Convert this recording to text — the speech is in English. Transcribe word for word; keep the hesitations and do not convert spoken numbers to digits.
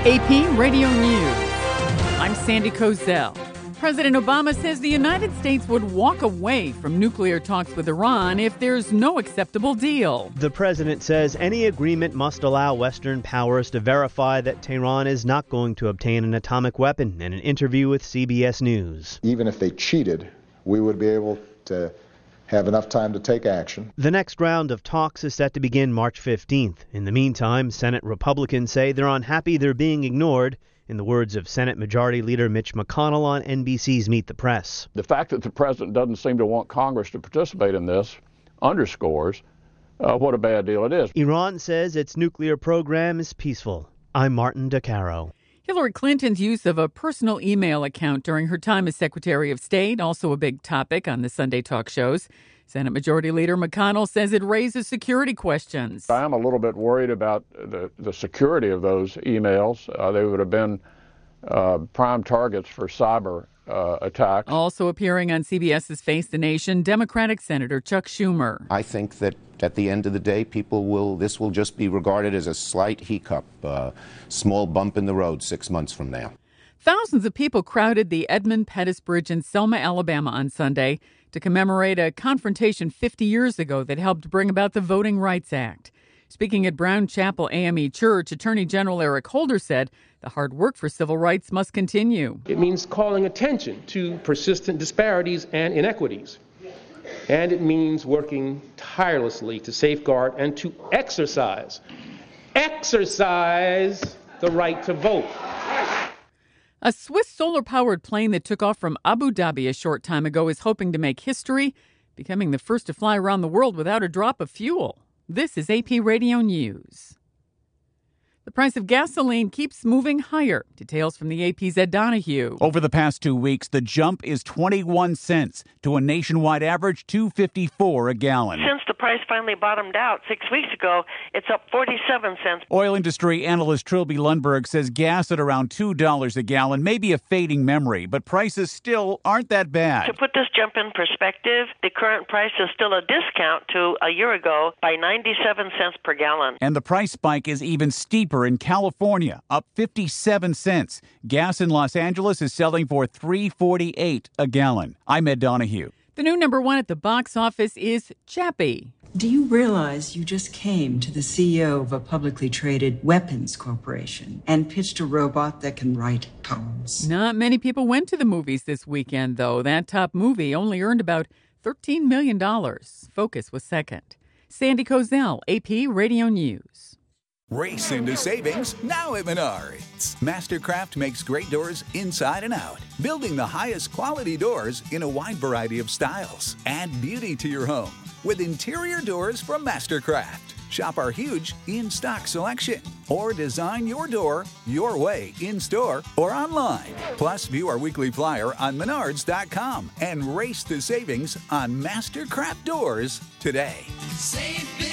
A P Radio News. I'm Sandy Kozel. President Obama says the United States would walk away from nuclear talks with Iran if there's no acceptable deal. The president says any agreement must allow Western powers to verify that Tehran is not going to obtain an atomic weapon in an interview with C B S News. Even if they cheated, we would be able to have enough time to take action. The next round of talks is set to begin March fifteenth. In the meantime, Senate Republicans say they're unhappy they're being ignored, in the words of Senate Majority Leader Mitch McConnell on N B C's Meet the Press. The fact that the president doesn't seem to want Congress to participate in this underscores uh, what a bad deal it is. Iran says its nuclear program is peaceful. I'm Martin DeCaro. Hillary Clinton's use of a personal email account during her time as Secretary of State, also a big topic on the Sunday talk shows. Senate Majority Leader McConnell says it raises security questions. I am a little bit worried about the, the security of those emails. Uh, they would have been uh, prime targets for cyber uh, attacks. Also appearing on CBS's Face the Nation, Democratic Senator Chuck Schumer. I think that at the end of the day, people will, this will just be regarded as a slight hiccup, uh, small bump in the road six months from now. Thousands of people crowded the Edmund Pettus Bridge in Selma, Alabama on Sunday to commemorate a confrontation fifty years ago that helped bring about the Voting Rights Act. Speaking at Brown Chapel A M E Church, Attorney General Eric Holder said the hard work for civil rights must continue. It means calling attention to persistent disparities and inequities. And it means working tirelessly to safeguard and to exercise, exercise the right to vote. A Swiss solar-powered plane that took off from Abu Dhabi a short time ago is hoping to make history, becoming the first to fly around the world without a drop of fuel. This is A P Radio News. The price of gasoline keeps moving higher. Details from the A P's Ed Donahue. Over the past two weeks, the jump is twenty-one cents to a nationwide average two fifty-four a gallon. Since the price finally bottomed out six weeks ago, it's up forty-seven cents. Oil industry analyst Trilby Lundberg says gas at around two dollars a gallon may be a fading memory, but prices still aren't that bad. To put this jump in perspective, the current price is still a discount to a year ago by ninety-seven cents per gallon. And the price spike is even steeper in California, up fifty-seven cents. Gas in Los Angeles is selling for three forty-eight a gallon. I'm Ed Donahue. The new number one at the box office is Chappie. Do you realize you just came to the C E O of a publicly traded weapons corporation and pitched a robot that can write poems? Not many people went to the movies this weekend, though. That top movie only earned about thirteen million dollars. Focus was second. Sandy Kozel, A P Radio News. Race into savings now at Menards. Mastercraft makes great doors inside and out, building the highest quality doors in a wide variety of styles. Add beauty to your home with interior doors from Mastercraft. Shop our huge in-stock selection or design your door your way in-store or online. Plus, view our weekly flyer on menards dot com and race to savings on Mastercraft doors today. Save big.